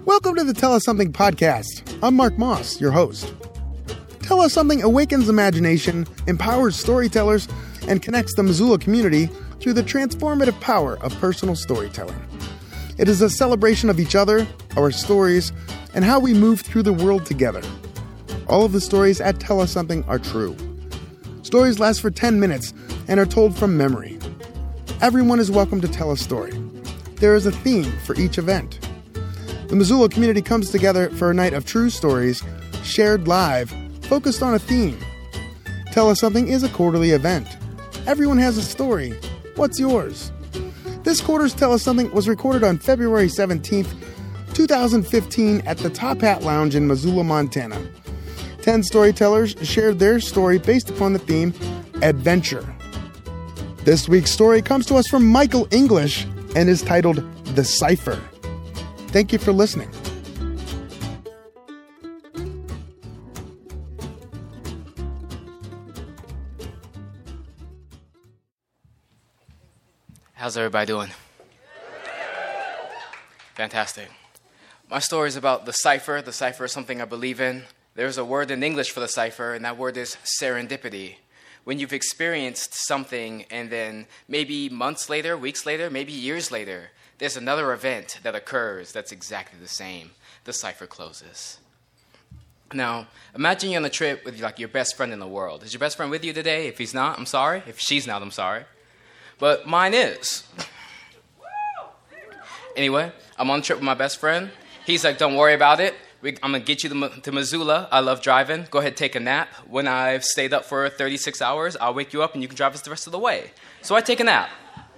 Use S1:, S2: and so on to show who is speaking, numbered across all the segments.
S1: Welcome to the Tell Us Something podcast. I'm Mark Moss, your host. Tell Us Something awakens imagination, empowers storytellers, and connects the Missoula community through the transformative power of personal storytelling. It is a celebration of each other, our stories, and how we move through the world together. All of the stories at Tell Us Something are true. Stories last for 10 minutes and are told from memory. Everyone is welcome to tell a story. There is a theme for each event. The Missoula community comes together for a night of true stories, shared live, focused on a theme. Tell Us Something is a quarterly event. Everyone has a story. What's yours? This quarter's Tell Us Something was recorded on February 17th, 2015 at the Top Hat Lounge in Missoula, Montana. 10 storytellers shared their story based upon the theme, Adventure. This week's story comes to us from Michael English and is titled The Cipher. Thank you for listening.
S2: How's everybody doing? Fantastic. My story is about the cipher. The cipher is something I believe in. There's a word in English for the cipher, and that word is serendipity. When you've experienced something and then maybe months later, weeks later, maybe years later, there's another event that occurs that's exactly the same. The cipher closes. Now, imagine you're on a trip with your best friend in the world. Is your best friend with you today? If he's not, I'm sorry. If she's not, I'm sorry. But mine is. Anyway, I'm on a trip with my best friend. He's like, don't worry about it. I'm going to get you to Missoula. I love driving. Go ahead, take a nap. When I've stayed up for 36 hours, I'll wake you up and you can drive us the rest of the way. So I take a nap.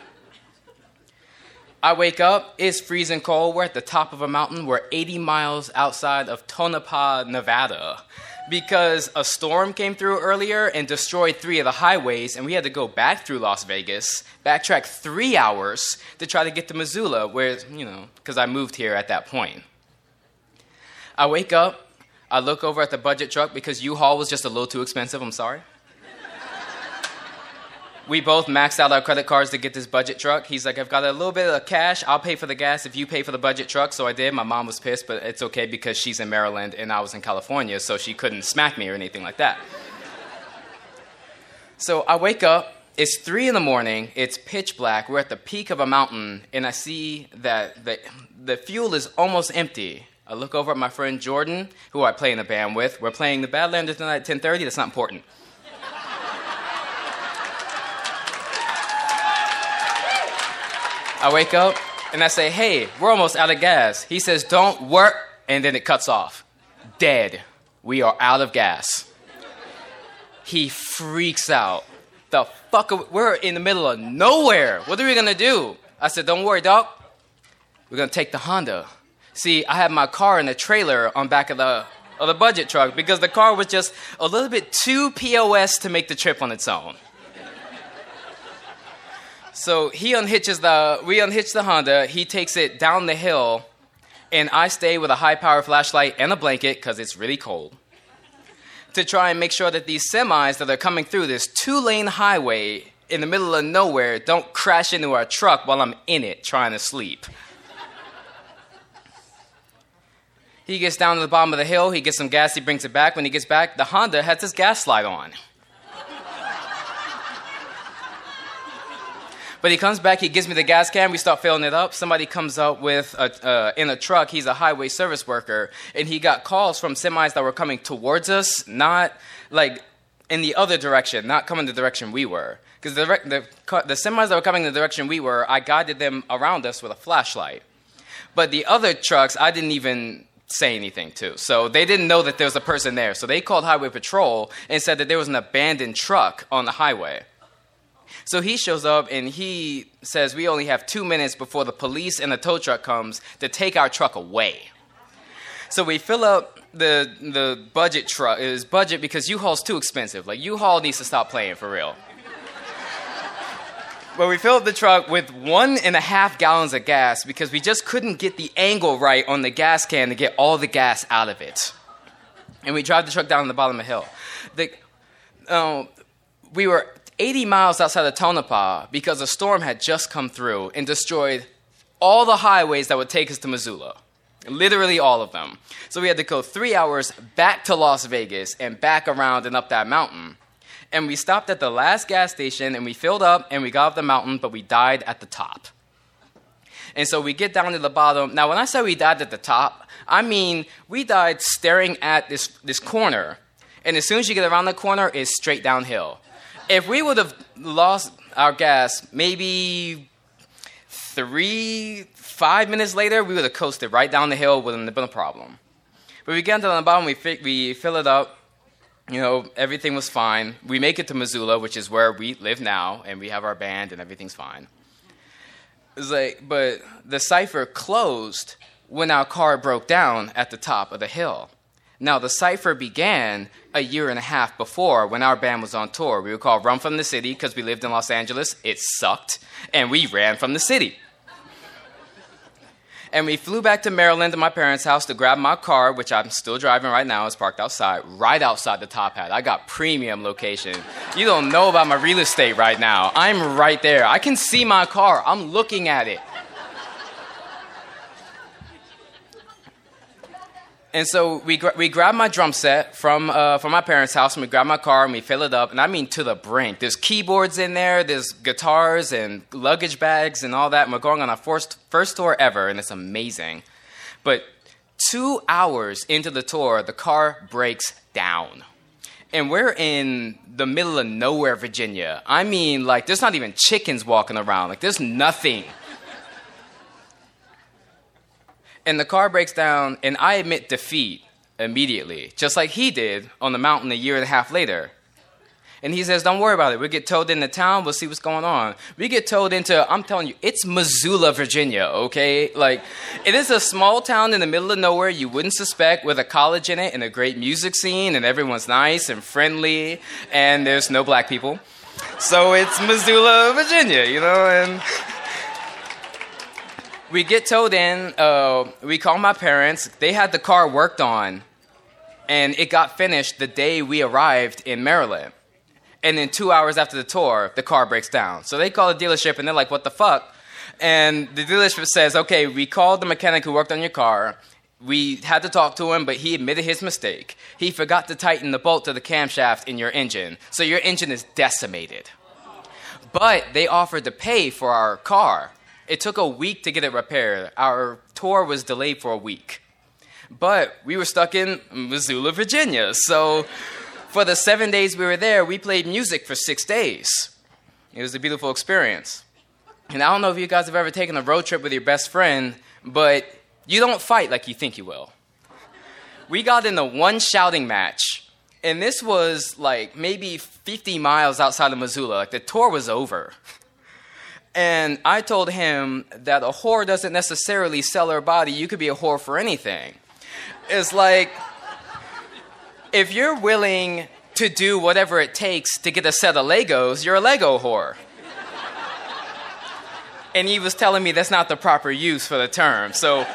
S2: I wake up. It's freezing cold. We're at the top of a mountain. We're 80 miles outside of Tonopah, Nevada, because a storm came through earlier and destroyed 3 of the highways, and we had to go back through Las Vegas, backtrack 3 hours to try to get to Missoula, where, because I moved here at that point. I wake up. I look over at the budget truck because U-Haul was just a little too expensive. I'm sorry. We both maxed out our credit cards to get this budget truck. He's like, I've got a little bit of cash. I'll pay for the gas if you pay for the budget truck. So I did. My mom was pissed, but it's okay because she's in Maryland and I was in California, so she couldn't smack me or anything like that. So I wake up. It's 3 a.m. It's pitch black. We're at the peak of a mountain, and I see that the fuel is almost empty. I look over at my friend Jordan, who I play in a band with. We're playing the Badlanders tonight at 10:30. That's not important. I wake up, and I say, hey, we're almost out of gas. He says, don't work, and then it cuts off. Dead. We are out of gas. He freaks out. The fuck? We're in the middle of nowhere. What are we going to do? I said, don't worry, Doc. We're going to take the Honda. See, I had my car in the trailer on back of the budget truck because the car was just a little bit too POS to make the trip on its own. So we unhitch the Honda, he takes it down the hill, and I stay with a high-power flashlight and a blanket, because it's really cold, to try and make sure that these semis that are coming through this 2-lane highway in the middle of nowhere don't crash into our truck while I'm in it trying to sleep. He gets down to the bottom of the hill, he gets some gas, he brings it back. When he gets back, the Honda has its gas slide on. But he comes back, he gives me the gas can, we start filling it up. Somebody comes up with, in a truck, he's a highway service worker, and he got calls from semis that were coming towards us, not like in the other direction, not coming the direction we were. Because the semis that were coming the direction we were, I guided them around us with a flashlight. But the other trucks, I didn't even say anything to. So they didn't know that there was a person there. So they called Highway Patrol and said that there was an abandoned truck on the highway. So he shows up and he says we only have 2 minutes before the police and the tow truck comes to take our truck away. So we fill up the budget truck. It was budget because U-Haul's too expensive. Like, U-Haul needs to stop playing for real. But we filled the truck with 1.5 gallons of gas because we just couldn't get the angle right on the gas can to get all the gas out of it. And we drive the truck down the bottom of the hill. We were 80 miles outside of Tonopah because a storm had just come through and destroyed all the highways that would take us to Missoula. Literally all of them. So we had to go 3 hours back to Las Vegas and back around and up that mountain. And we stopped at the last gas station, and we filled up, and we got up the mountain, but we died at the top. And so we get down to the bottom. Now, when I say we died at the top, I mean we died staring at this corner. And as soon as you get around the corner, it's straight downhill. If we would have lost our gas maybe 5 minutes later, we would have coasted right down the hill. Wouldn't have been a problem. But we get down to the bottom, we fill it up. You know, everything was fine. We make it to Missoula, which is where we live now, and we have our band, and everything's fine. It's like, but the Cypher closed when our car broke down at the top of the hill. Now, the Cypher began a year and a half before when our band was on tour. We were called Run From the City because we lived in Los Angeles. It sucked, and we ran from the city. And we flew back to Maryland to my parents' house to grab my car, which I'm still driving right now. It's parked outside, right outside the Top Hat. I got premium location. You don't know about my real estate right now. I'm right there. I can see my car. I'm looking at it. And so we grabbed my drum set from my parents' house, and we grabbed my car, and we fill it up, and I mean to the brink. There's keyboards in there, there's guitars and luggage bags and all that, and we're going on our first tour ever, and it's amazing. But 2 hours into the tour, the car breaks down. And we're in the middle of nowhere, Virginia. I mean, like, there's not even chickens walking around. Like, there's nothing. And the car breaks down, and I admit defeat immediately, just like he did on the mountain a year and a half later. And he says, don't worry about it. We'll get towed into town. We'll see what's going on. We get towed into, I'm telling you, it's Missoula, Virginia, okay? Like, it is a small town in the middle of nowhere you wouldn't suspect, with a college in it and a great music scene, and everyone's nice and friendly, and there's no black people. So it's Missoula, Virginia, you know, and... We get towed in, we call my parents. They had the car worked on, and it got finished the day we arrived in Maryland. And then 2 hours after the tour, the car breaks down. So they call the dealership, and they're like, what the fuck? And the dealership says, okay, we called the mechanic who worked on your car. We had to talk to him, but he admitted his mistake. He forgot to tighten the bolt to the camshaft in your engine, so your engine is decimated. But they offered to pay for our car. It took a week to get it repaired. Our tour was delayed for a week. But we were stuck in Missoula, Virginia. So for the 7 days we were there, we played music for 6 days. It was a beautiful experience. And I don't know if you guys have ever taken a road trip with your best friend, but you don't fight like you think you will. We got into one shouting match, and this was like maybe 50 miles outside of Missoula. Like, the tour was over. And I told him that a whore doesn't necessarily sell her body. You could be a whore for anything. It's like, if you're willing to do whatever it takes to get a set of Legos, you're a Lego whore. And he was telling me that's not the proper use for the term. So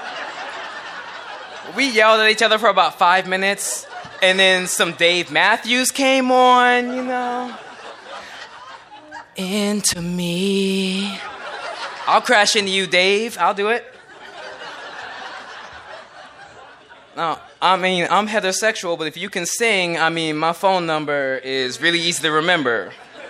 S2: we yelled at each other for about 5 minutes, and then some Dave Matthews came on, you know. Into me. I'll crash into you, Dave. I'll do it. No, I mean, I'm heterosexual, but if you can sing, I mean, my phone number is really easy to remember.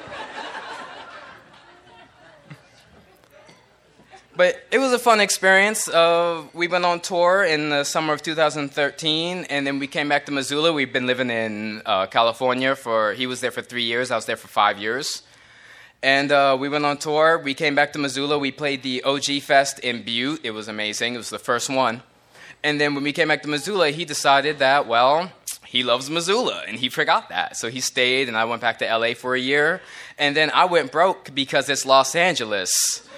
S2: But it was a fun experience. We went on tour in the summer of 2013, and then we came back to Missoula. We've been living in California he was there for 3 years. I was there for 5 years. And we went on tour. We came back to Missoula. We played the OG Fest in Butte. It was amazing. It was the first one. And then when we came back to Missoula, he decided that, well, he loves Missoula, and he forgot that. So he stayed, and I went back to L.A. for a year. And then I went broke because it's Los Angeles.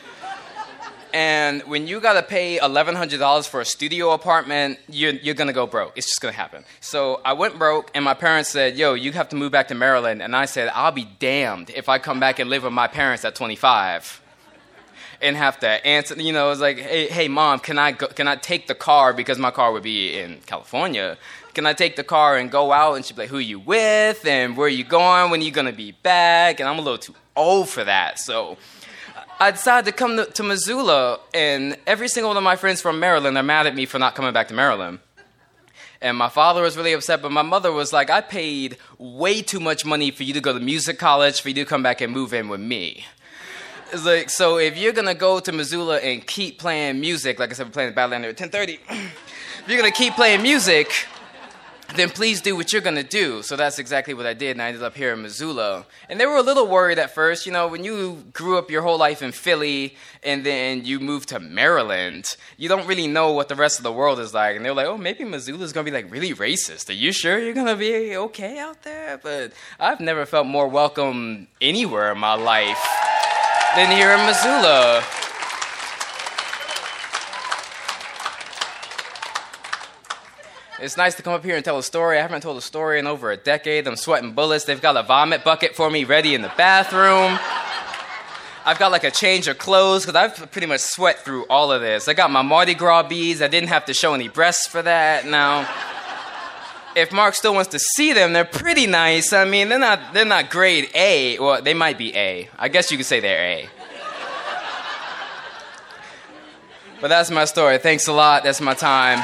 S2: And when you got to pay $1,100 for a studio apartment, you're going to go broke. It's just going to happen. So I went broke, and my parents said, yo, you have to move back to Maryland. And I said, I'll be damned if I come back and live with my parents at 25 and have to answer. You know, it's like, hey, Mom, can I take the car, because my car would be in California. Can I take the car and go out? And she'd be like, who are you with? And where are you going? When are you going to be back? And I'm a little too old for that. So I decided to come to Missoula, and every single one of my friends from Maryland are mad at me for not coming back to Maryland. And my father was really upset, but my mother was like, I paid way too much money for you to go to music college, for you to come back and move in with me. It's like, so if you're going to go to Missoula and keep playing music, like I said, we're playing the Badlander at 10:30, if you're going to keep playing music, then please do what you're going to do. So that's exactly what I did, and I ended up here in Missoula. And they were a little worried at first. You know, when you grew up your whole life in Philly and then you moved to Maryland, you don't really know what the rest of the world is like. And they were like, oh, maybe Missoula's going to be like really racist. Are you sure you're going to be okay out there? But I've never felt more welcome anywhere in my life than here in Missoula. It's nice to come up here and tell a story. I haven't told a story in over a decade. I'm sweating bullets. They've got a vomit bucket for me ready in the bathroom. I've got like a change of clothes because I've pretty much sweat through all of this. I got my Mardi Gras beads. I didn't have to show any breasts for that. Now, if Mark still wants to see them, they're pretty nice. I mean, they're not grade A. Well, they might be A. I guess you could say they're A. But that's my story. Thanks a lot. That's my time.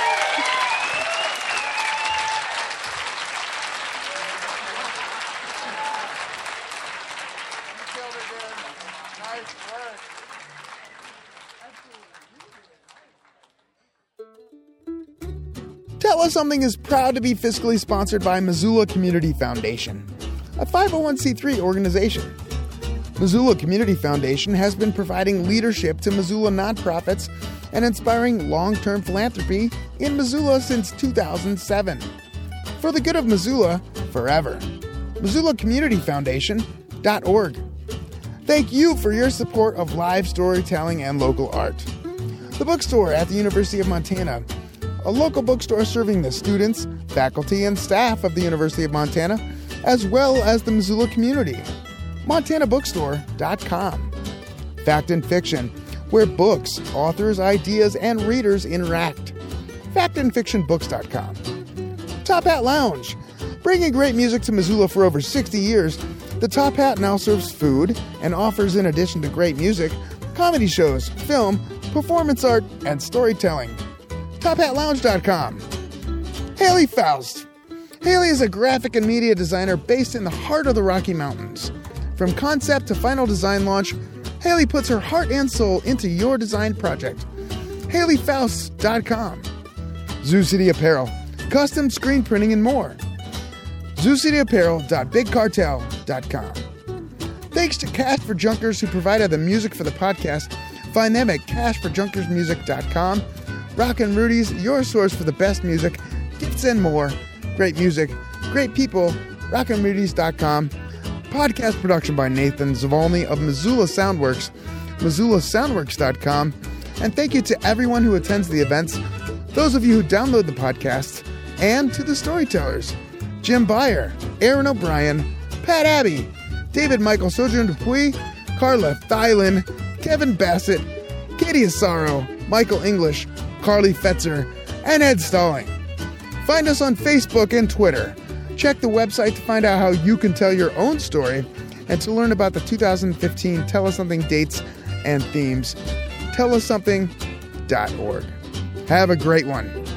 S1: Tell Us Something is proud to be fiscally sponsored by Missoula Community Foundation, a 501c3 organization. Missoula Community Foundation has been providing leadership to Missoula nonprofits and inspiring long-term philanthropy in Missoula since 2007. For the good of Missoula, forever. MissoulaCommunityFoundation.org. Thank you for your support of live storytelling and local art. The bookstore at the University of Montana, a local bookstore serving the students, faculty, and staff of the University of Montana, as well as the Missoula community. MontanaBookstore.com. Fact and Fiction, where books, authors, ideas, and readers interact. FactandFictionBooks.com. Top Hat Lounge. Bringing great music to Missoula for over 60 years, the Top Hat now serves food and offers, in addition to great music, comedy shows, film, performance art, and storytelling. TopHatLounge.com. Haley Faust. Haley is a graphic and media designer based in the heart of the Rocky Mountains. From concept to final design launch, Haley puts her heart and soul into your design project. HaleyFaust.com. Zoo City Apparel. Custom screen printing and more. ZooCityApparel.BigCartel.com. Thanks to Cash for Junkers, who provided the music for the podcast. Find them at cashforjunkersmusic.com. Rockin' Rudy's, your source for the best music, gifts, and more. Great music, great people. RockinRudy's.com. Podcast production by Nathan Zavolny of Missoula Soundworks. MissoulaSoundworks.com. And thank you to everyone who attends the events, those of you who download the podcasts, and to the storytellers. Jim Beyer, Aaron O'Brien, Pat Abbey, David Michael Sojourn Dupuis, Carla Thylin, Kevin Bassett, Katie Asaro, Michael English, Carly Fetzer, and Ed Stalling. Find us on Facebook and Twitter. Check the website to find out how you can tell your own story and to learn about the 2015 Tell Us Something dates and themes. TellUsSomething.org. Have a great one.